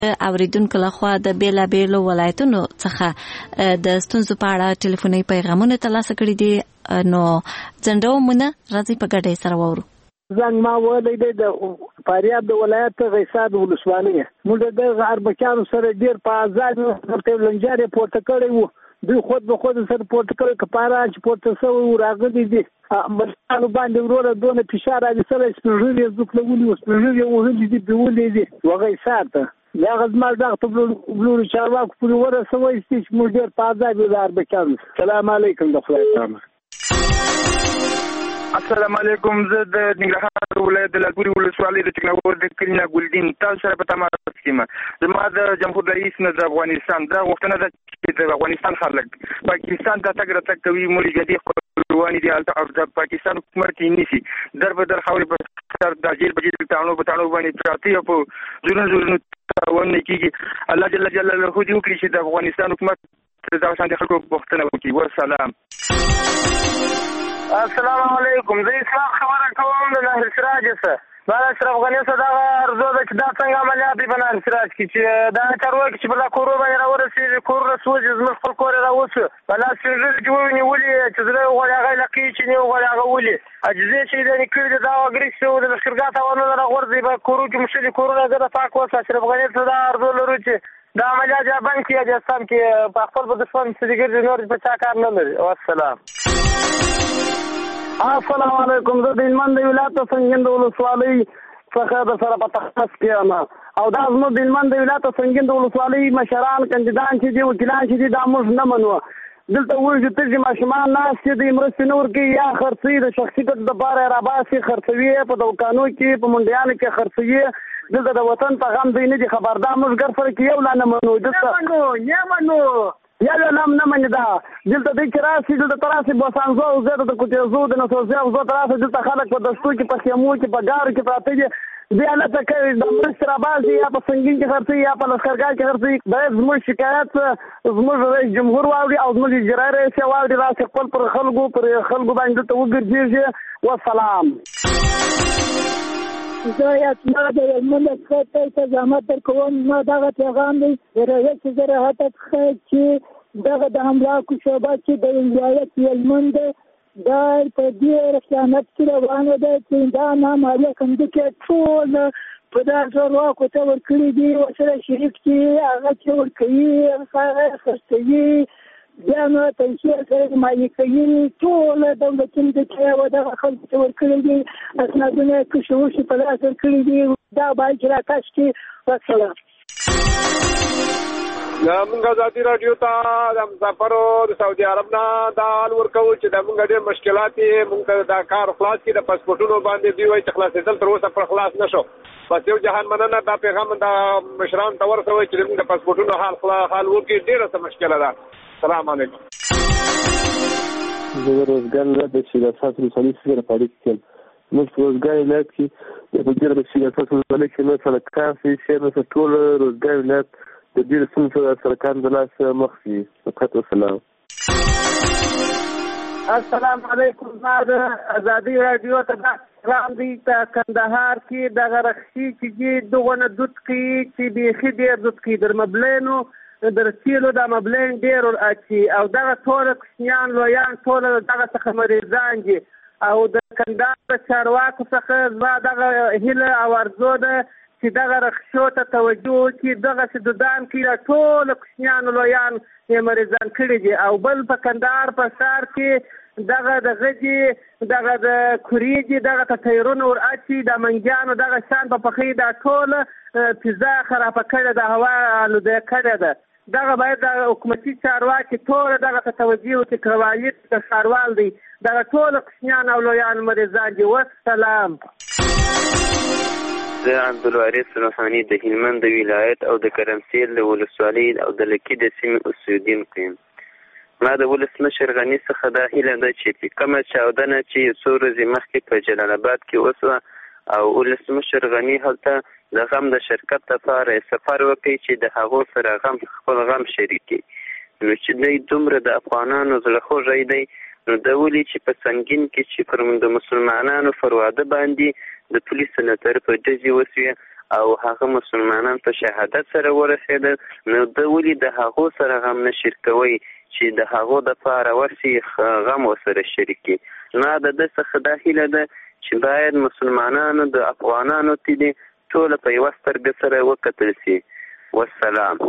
اوریدونکو لخوا د بیلابیلو ولایتونو څخه د ستونزو په اړه ټلیفوني پیغامونه ترلاسه کړي دي، نو ځنډومونه راځي په ګډه سره وورو. زنګ ما ولې د فاریاب د ولایت غیصاد ولسوالۍ موږ د اربکیانو سره ډیر په آزاد ورته لنجارې پورته کړی وو. دوی خود به خود سره پورته کړی کپاره چې پورته سوی راغلي دي مرستانو باندې وروره دونه فشار راځي سره سپېژلې زوکلولي او سپېژلې وهلي دي بیولې دي وغیصاد یا غزما دغه په بلورو چارواکو پورې ورسوي چې موږ ډیر په آزاد د اربکیانو. سلام علیکم د خدای تعالی. السلام علیکم. زه د ننګرهار ولایت د لالپورې ولسوالۍ د ټکنالوژۍ د کلینا ګلدین تاسو سره په تماس کې یم. زما د جمهور رئیس نه د افغانستان دا غوښتنه ده چې د افغانستان خلک پاکستان ته تګ راتګ کوي، مولي جدي رواني دي او د پاکستان حکومت یې نیسي در په در خاورې په سر د جیل په جیل تاڼو په تاڼو باندې پراته او په زورونو تاوان کېږي. الله جل جلاله دې وکړي چې د افغانستان حکومت د شان خلکو غوښتنه وکړي. والسلام. السلام علیکم. زه اسلام خبره کوم د نهر سراج څخه. دا اشرف غنی څخه دا ارزو ده چې دا څنګه عملیات دی په نهر سراج کې چې دا چارواکي چې په دا کورو باندې راورسېږي کورونه سوځي زموږ خپل کور یې راوڅو په لاس سپېژلي چې ونیولي چې زړه غواړي هغه لقي چې نه غواړي هغه ولي عجزې چې یې کړي دي دا وګړي چې د لښکرګاه تاوانونه راغورځي په کورو کې مشلي کورونه زه د پاک اوس اشرف غنی څخه دا ارزو لرو چې دا عملیات یا بند کړي یا جستان کې په خپل په دښمن څه ګرځي نور په چا کار نه لري. والسلام. السلام علیکم. زه د هلمند د ولایت سنګین د ولسوالۍ څخه د سره په تخصص کې یم او دا زموږ د هلمند د ولایت سنګین د ولسوالۍ مشران کاندیدان چې دي وکیلان چې دي دا موږ نه منو. دلته وایي چې ترجمه ماشومان ناست چې د مرستې نه ورکوي یا خرڅوي د شخصي ګټو دپاره یې راباسي خرڅوي په دوکانو کې په منډیانو کې خرڅوي. دلته د وطن په غم دوی نه دي خبر. دا موږ ګر سره کې یو لا نه منو. نه منو یا نام نه مني. دا دلته دوی چې راسي دلته تراسي بوسانزو او زه د کوټېزو د نسوزي او زه تراسي دلته خلک په دشتو کې په خیمو کې په ګارو کې پراته دي. دوی هلته کوي د مرستې راباسي یا په سنګین کې خرڅوي یا په لښکرګاه کې خرڅوي. باید زموږ شکایت زموږ رئیس جمهور واوري او زموږ اجرایي رئیس یې واوري راسي خپل پر خلکو باندې دلته وګرځېږي. والسلام. زه یاسمه د هلمند څخه ته زحمت درکوم. ما دغه پیغام دی د رئیس وزراعت څخه چې دغه د املاکو شعبه چې د ولایت هلمند دا په دې خیانت کې روانه ده چې دا نامالي کندکې ټول په دا چارواکو ته ورکړي دي ورسره شریک دي هغه چې ورکوي هغه خرڅوي بیا نو پیسې سره مالي کوي ټول دولتونه چې دغه خلکو ته ورکړي دي اسنادونه کښې وشي په لاس ورکړي دي دا باید چې راکش کړي. والسلام. موږ ازادي راډیو ته د مسافرو د سعودي عرب نه دا حال ورکوو چې د موږ ډېر مشکلات یې موږ دا کار خلاص کړي د پاسپورټونو باندې دوی وایي چې خلاصېدل تر اوسه پر خلاص نه شو. بس یو جهان مننه دا پیغام د مشرانو ته ورسوئ چې موږ د پاسپورټونو حال وکړي. ډېره څه مشکله ده. السلام علیکم. زه د روزګار ولایت د سیاسات ولسوالۍ سره په اړیکه کې یم. موږ په روزګار ولایت کې په ډېره د سیاسات ولسوالۍ کې نه سړکان شي نه ټول روزګار ولایت د ډېرو ستونزو سره سرکان د لاس مخ شي. فقط وسلام. السلام علیکم. ما د ازادي راډیو ته پیغام دی په کندهار کې دغه رخصي چې دي دغه نه دود کوي چې بیخي ډېر دود کوي در مبلینو در سیلو د مبلین ډېر ورأچي او دغه ټول کوچنیان لویان ټول دغه څخه مریضان دي او د کندهار د چارواکو څخه زما دغه هیله او ارزو ده چې دغه رخصو ته توجه وکړي دغسې دودان کې ټول کوچنیانو لویان یې مریضان کړي دي او بل په کندهار په ښار کې دغه د غجې دغه د کورې دي دغه ته ټایرونه ورأچي د منګیانو دغه شان په پخې دا ټوله فضا خرابه کړې ده هوا آلوده کړې ده. دغه باید د حکومتي چارواکي ټوله دغه ته توجه وکړي که والد د ښاروال دی دغه ټوله کوچنیان او لویان مریضان دي. والسلام. زه عبدالوارث روحاني د هلمند د ولایت او د کرمسیل د ولسوالۍ او د لکي د سیمې اوسېدونکی یم. ما د ولسمشر غني څخه دا هیله ده چې کومه چاودنه چې څو ورځې مخکې په جلال آباد کې وسوه او ولسمشر غني هلته د غم د شرکت لپاره سفر وکړي چې د هغو سره خپل غم شریک کړي. نو چې دوی دومره د افغانانو زړه خوږی دی نو د ولې چې په سنګین کې چې پر د مسلمانانو پر واده باندې د پولیسو له طرفه ډزې وسوې او هغه مسلمانان په شهادت سره ورسېدل، نو د ولې د هغو سره غم نه شریکوي چې د هغو دپاره ورسي غم ورسره شریکي. نه د ده څخه دا هیله ده چې باید مسلمانانو د افغانانو ته ټوله په یوه سترګه سره وکتل سي. والسلام.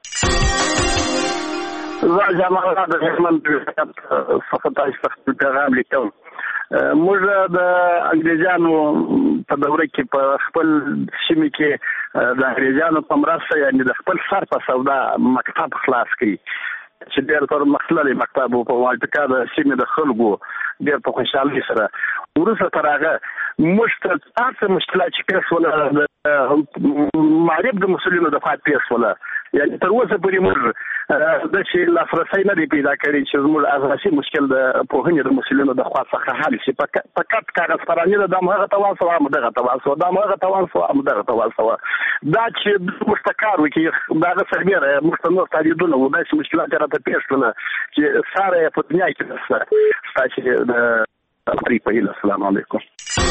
زه جمال الله د هلمند څخه تاسو ته پیغام لیکم. موږ د انګریزانو په دوره کې په خپل سیمه کې د انګریزانو په مرسته یعنې د خپل سر په سودا مکتب خلاص کړي چې ډېر پر مخللي مکتب په والټکا د سیمې د خلکو ډېر په خوشحالۍ سره. وروسته تر هغه موږ ته هر مشکلات چې پیښ شول معرب د مسلمانو د فات پیښ شول، یعنې تر اوسه پورې موږ د چې لاسرسی نه دی پیدا کړی چې زموږ اساسي مشکل د پوهنې د مسلمانو د خوا څخه حل شي. فقط کاغذ پراني ده، دا همغه توان سوه همدغه توان سوه، دا همغه توان سوه همدغه توان سوه. دا چې موږ ته کار وکړي د هغه سربیره موږ ته نور تاریدونه وو، داسې مشکلات یې راته پیښ شول چې ساره یې په دنیا کې نشته. ستاسې د فریق په هیله. السلام علیکم.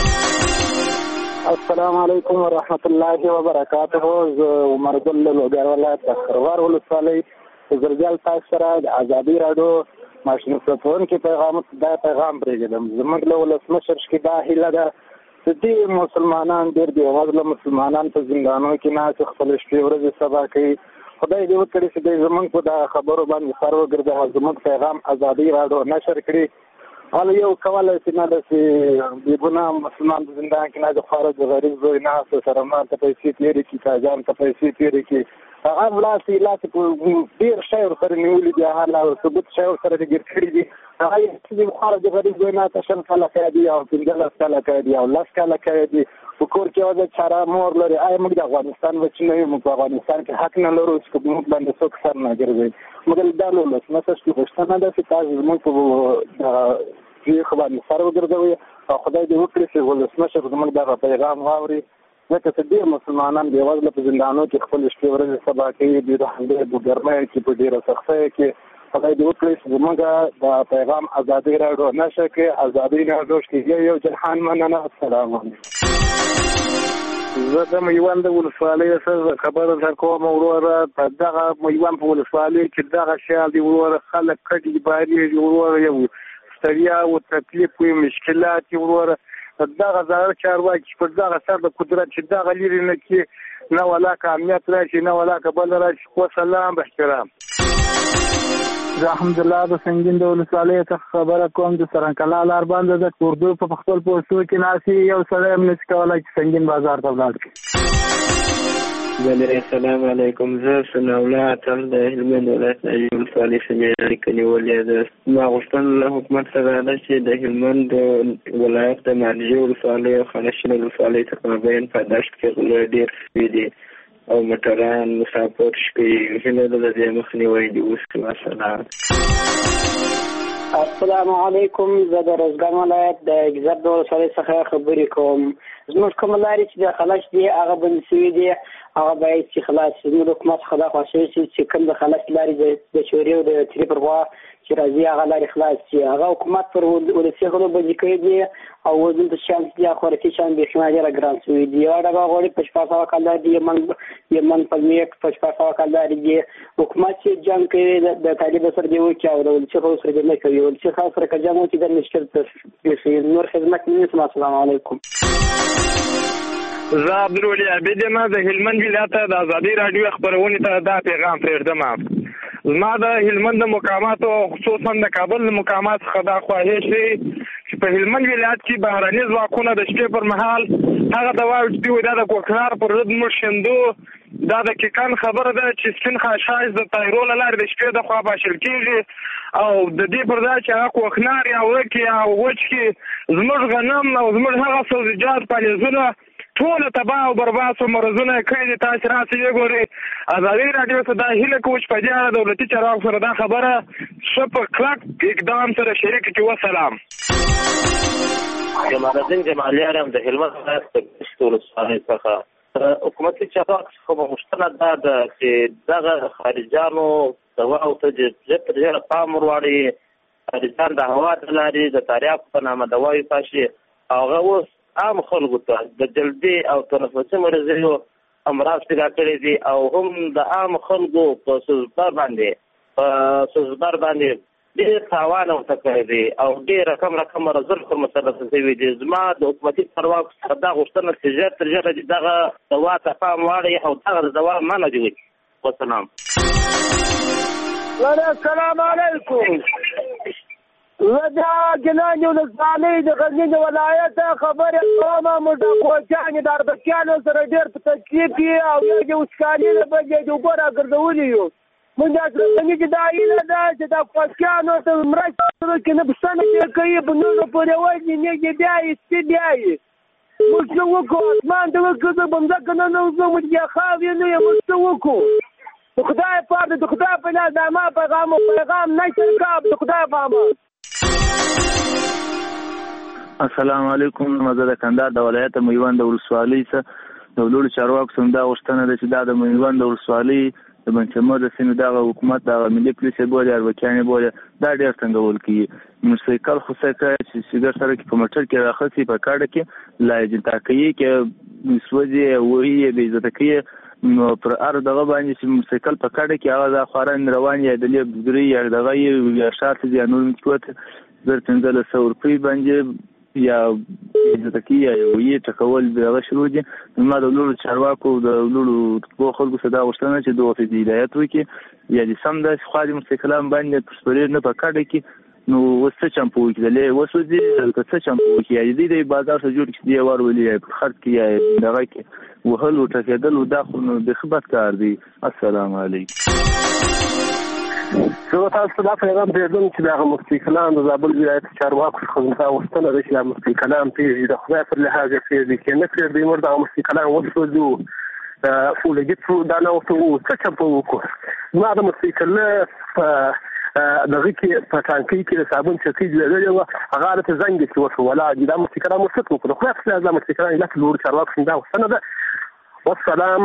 السلام علیکم ورحمت الله وبرکاته. زه عمر ګل له لوګر ولایت د خروار ولسوالۍ زرجال تاسو سره د ازادي راډیو ماشین څپونکي پیغام پرېږدم. زموږ له ولسمشر کې دا هیله ده چې دې مسلمانان ډېر بېوزله مسلمانان په زندانونو کې ناست خپل شپې ورځې سبا کوي. خدای دې وکړي چې دوی زموږ په دغه خبرو باندې سر وګرځي، زموږ پیغام ازادي راډیو نشر کړي. حالا یو کولی چې نه ده چې بېګناه مسلمان په زندان کې نه د خواره د غریب زوی ناست سره ما ته پیسې تېرې کړي، تاجان ته پیسې تېرې کړي، هغه لاس په ډېر شی ورسره نیولي دي، هغه ثبوت شی ورسره دې ګیر کړي دي. هغه چې خواره د غریب زوی نه ته 20 کاله قید او 15 کاله قید او 10 کاله قید په کور کې یوازې چاره مور لري. آیا موږ د افغانستان بچي نه یو؟ موږ په افغانستان کې حق نه لرو چې موږ باندې څوک سر نه ګرځوي. مګر دا له ولسمشر کې غوښتنه ده چې تاسو زموږ په خو باندې سر وګرځوي او خدای دې وکړي چې ولسمشر زموږ دغه پیغام واوري، ځکه چې ډېر مسلمانان بېوزله په زندانونو کې خپل شپې ورځې سبا کوي، د همدې په ګرمۍ کې په ډېره سختۍ کې. خدای دې وکړي چې زموږ د پیغام ازادي راډیو نشر کړي. ازادي راډیو کې یو جهان مننه. السلام علیکم. زه د میوند ولسوالۍ سره خبره درکوم وروره. په دغه میوند په ولسوالۍ کې دغه شیان دي وروره، خلک کډې بارېږي وروره، یو ستړیا او تکلیف وي، مشکلات یې وروره. دغه ظاهر چارواکي پر دغه سر د قدرت چې دغه لرې نه کړي، نه ولاکه امنیت راشي نه ولاکه بل راشي. وسلام باحترام. زه الحمدلله د سنګین د ولسوالۍ څخه خبره کوم. د سرنکلا لار باندې د اردو په خپل پوسټو کې ناسي یو سړی هم نشي کولی چې سنګین بازار ته ولاړ شي. السلام علیکم. زه ثناءالله اتل د هلمند ولایت ناجیې ولسوالۍ سمیه اړیکه نیولې ده. ما غوښتنه له حکومت سره ده چې د هلمند ولایت د ناجیې ولسوالۍ او خانشین ولسوالۍ څخه مابین په دشت کې غلو ډېر شوي دي او موټران مسافر شپې هیله ده د دې مخنیوی دي. والسلام. السلام علیکم. زه د روزګان ولایت د ګذر د ولسوالۍ څخه خبرې کوم. زموږ کومه لارې چې د خلاص دي هغه بند شوي دي، هغه باید چې خلاص شي. زموږ حکومت څخه دا خوښوي چې کوم د خلاص لارې د چورې او د تیرې پر خوا چې راځي هغه لارې خلاص شي. هغه حکومت پر ولسي غلو بندي کړي دي او دلته شیان چې دي خوراکي شیان بیخي ډېره ګران شوي دي. یوه ډبه غوړي په 600 کالدارې دي، یمن په میک په 600 کالدارې دي. حکومت چې جنګ کوي د طالب سره دی وکړي او د ولسي غلو سره دی نه کوي. ولسي غلو سره که جنګ وکړي د مشکل پیښوي. نور خدمت نه نیسم. السلام علیکم. زه عبدالولي عبید یم د هلمند ولایت د ازادي راډیو خپرونې ته دا پیغام پرېږدم. زما د هلمند د مقاماتو خصوصا د کابل د مقامات څخه دا خواهش دی چې په هلمند ولایت کې بهرني ځواکونه د شپې پر مهال هغه د واو چې دوی دا د کوکنار پر ضد موږ شندو دا د کیکان خبره ده چې سپین خاشاش د طایرو له لارې د شپې د خوا باشل کېږي او د دې پر ځای چې هغه کوکنار یا ورک یا وچ کې زموږ غنم او زموږ هغه سبزیجات پالیزونه ټول تباہ او برباد او مرزونه کړي دي. تاسو راسي وګورئ. ازادي راډیو ته دا هیله کوم چې په دې اړه دولتي چارواکو سره دا خبره شپ کلک اقدام سره شریک کړي. وسلام. جمال الدین جمالیان هم د هلمند ولایت د دشت ولسوالۍ څخه حکومتي چارواکو څخه غوښتنه دا ده چې دغه خارجیانو دواو ته ډېر ډېر پام ورواړي. خارجیان د هوا د لارې د تریاکو په نامه دواوې پاشي. هغه اوس عام خلکو ته د جلدي او تنفسي مرضیو امراض پیدا کړي دي او هم د عام خلکو په سوزبر باندې ډېر تاوان ورته کړی دی او ډېر رقم رزل پر مسله شوي دي. زما د حکومتي چارواکو څخه دا غوښتنه چې ژر تر ژره دغه دوا ته پام واړوي او دغه دوا منع دي. والسلام. السلام علیکم. ودا جنانی ولسوالۍ د غزني ولایت خبره کوم موږ کوچانې د اربکیانو سره ډېر په تکلیف کې او یو وسکالي له بګې د وګړه ګرځولي یو. موږ څنګه چې دا ایله ده چې دا کوچانو ته مرسته کې نه بسنه کوي په نور پورې وایي نه کې بیا یې بیا موږ وکړو اسمان ته وکړو بمځه کنه نو موږ یې خاوې نه موږ وکړو. خدای پاک د خدای په لاس د ما پیغام نه چرګاب د خدای په السلام علیکم. مزه د کندهار د ولایت میوند ولسوالۍ څخه د لوړو چارواکو څخه دا غوښتنه ده چې دا د میوند ولسوالۍ د بنچمر د سیمې دغه حکومت دغه ملي پولیس بولي اربکیانې بولي دا ډېر څنګهول کېږي. موټرسایکل خو څه کوي چې سیګر سره کې په موټر کې راخسي په کاډه کې لاجن تاکي کې سوځي وهي بې عزته کوي نو پر ار دغه باندې چې موټرسایکل په کاډه کې هغه د خوران روان یا د لیبري یا دغه یا شاته یا نور متوت زر 1500 روپۍ باندې یا عزت کی یا وی ټکول دغه شروع دي. ما د لوړو چارواکو د لوړو خلکو صدا غوښتنه چې دوه د هدایت وکړي یا د سم د خادم مستقلام باندې پرسپریر نه پکاډه کې نو وسه چمپو کې دلې وسو دي که څه چمپو کې یا د بازار سره جوړ کې دی ور ولې په خرڅ کې یا دغه کې وهل او ټکېدل او داخل د خدمت کار دی. السلام علیکم. زه تاسو ته پیغام درځم چې دا مفتي کلام د زابل ولایت چارواکو څخه غوښتنه ده چې دا مفتي کلام پیږي د خدای پر لحاظ پیږي کې نه پیږي موږ دا مفتي کلام وسوځو فولګیت دا نه وته څه چمپو وکړو. ما د مفتي کلام دغه کې په ټانکۍ کې د صابون چکی جوړېږي هغه ته زنګ کې وشو ولا دا مفتي کلام وسوځو خو خدای پر لحاظ مفتي کلام لا لور چارواکو څخه غوښتنه ده. والسلام.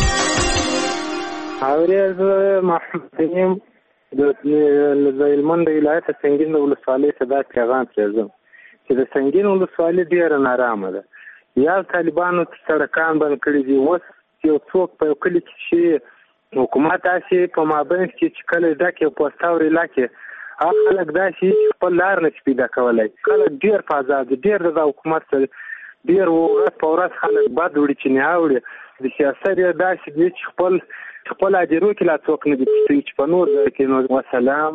اورېز محمد د هلمند ولایت سنگین ولسوالۍ څخه دا پیغام پرېږدم چې د سنگین ولسوالۍ ډېره نارامه ده. یا طالبانو سړکان بند کړي دي. اوس یو څوک په یو کلي کې چې حکومت داسې په مابین کې چې کله ډکې پوسته او ریلا کې هغه خلک داسې خپل لار نه شي پیدا کولی. خلک ډېر په ازاد ډېر د حکومت سره ډېر ورځ په ورځ خلک بد وړي چې نه اوري د سیاست یې داسې دي چې خپل اجرو کې لا څوک نه دي چې په نور ځای کې نو. وسلام.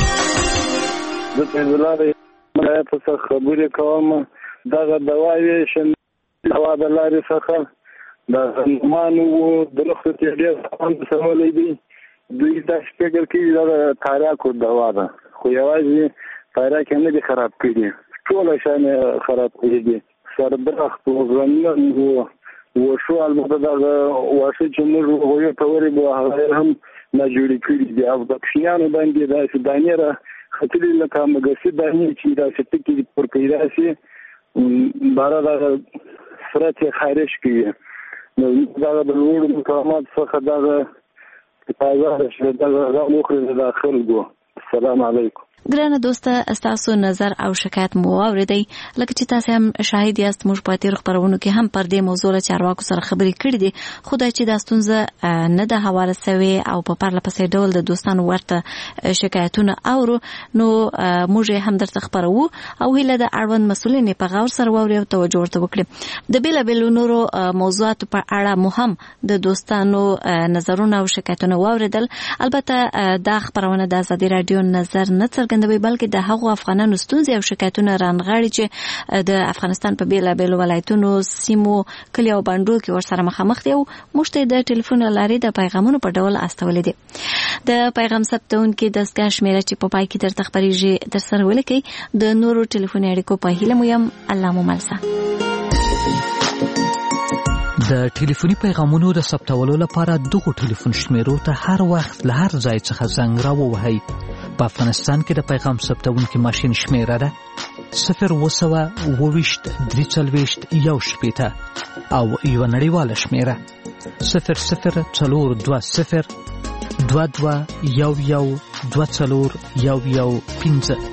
زه پنځلار ولایت څخه خبرې کوم. دغه دوا ویشن دوا د لارې څخه د مانو د لخت ته ډېر خوند سمولې دي. دوی دا فکر کوي دا تاریاکو دوا ده خو یوازې تاریاک نه دي خراب کړي ټول شان خراب کړي دي. سربرخت او غنیو وشو البته دا واشه چې موږ وګورو په وری به هغه هم نه جوړی کړی دی او د کښیانو باندې دا سودانیه خطرې لکه مګسی باندې چې دا ستې پر پیدا شي بارا دا سرت خارج کیږي نو دا د لوړ مقامات څخه دا په شته دا مخرج داخل go. السلام علیکم. ګرانه دوسته تاسو نظر او شکایت مو اوریدئ لکه چې تاسو هم شاهد یاست موږ په تیر خبرونو کې هم پر دې موضوع له چارواکو سره خبرې کړې دي خدای چې دا ستونزه نه ده حواله شوی او په پرله پسې ډول د دوستانو ورته شکایتونه اورو نو موږ هم درته خبرو او هله د اړوند مسولین په غور سره ووري او توجه ورته وکړي د بیلابیلو نورو موضوعاتو په اړه مهم د دوستانو نظرونه او شکایتونه واوریدل. البته دا خبرونه د ازادي رادیو نظر نه څرګندوي بلکې د هغو افغانانو ستونزې او شکایتونه رانغاړي چې د افغانستان په بیلابیلو ولایتونو سیمو کلیو او بانډو کې ورسره مخامخ دي او موږ ته د ټلیفون لارې د پیغامونو په ډول استولې دي. د پیغام ثبتونکو دستګاه شمیره چې په پای کې درته خبرېږي در سره ولیکئ. د نورو ټلیفوني اړیکو په هیله مو یم. الله مو ملسه. د ټلیفوني پیغامونو د ثبتولو لپاره دغه ټلیفون شمیرو ته هر وخت له هر ځای څخه زنګ راووهئ. په افغانستان کې د پیغام ثبتونکو ماشین شمیره ده 0202341 او یو نړیواله شمیره 00402211124115.